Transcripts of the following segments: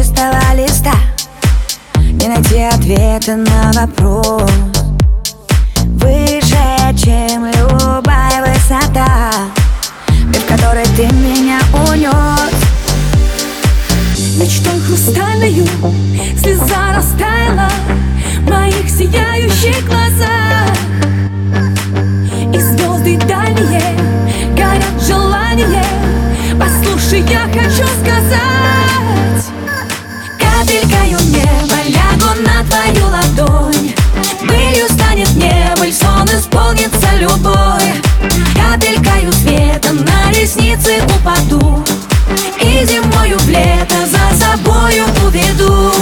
чистого листа не найти ответа на вопрос выше, чем любая высота, мир, в который ты меня унес. Мечтой хрустальную слеза растаяла в моих сияющих глазах, и звезды дальние горят желание. Послушай, я хочу сказать: капелькою неба лягу на твою ладонь, былью станет небо, и сон исполнится любой. Капелькою света на ресницы упаду, и зимою в лето за собою уведу.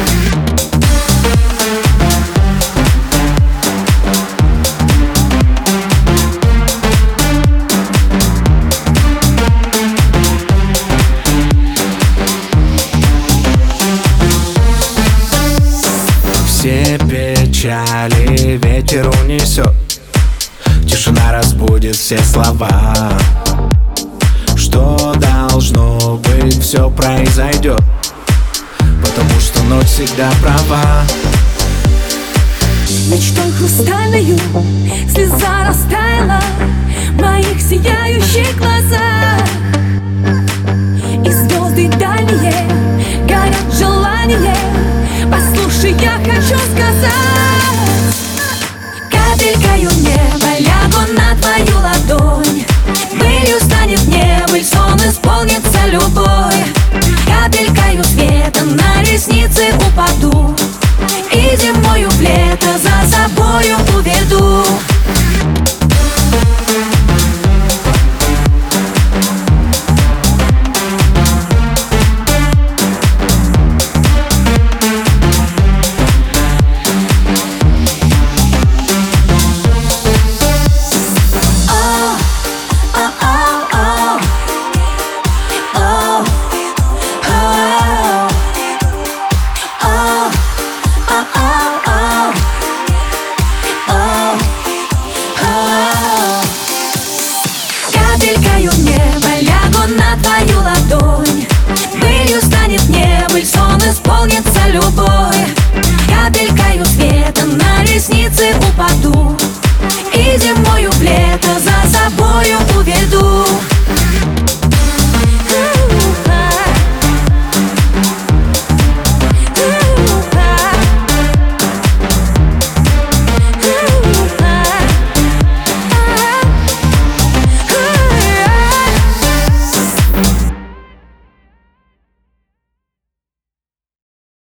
Все печали ветер унесет, тишина разбудит все слова. Что должно быть, все произойдет, потому что ночь всегда права. Мечтой хрустальную слеза растаяла в моих сияющих глазах, и звезды дальние горят желание. Послушай, я хочу сказать: капелькою неба лягу на твою ладонь, былью станет небо, и сон исполнится любой. Капелькою света на ресницы упаду, и зимою в лето за собою уведу. Капелькою неба лягу на твою ладонь, былью станет небо, и сон исполнится любой. Капелькою света на ресницы упаду,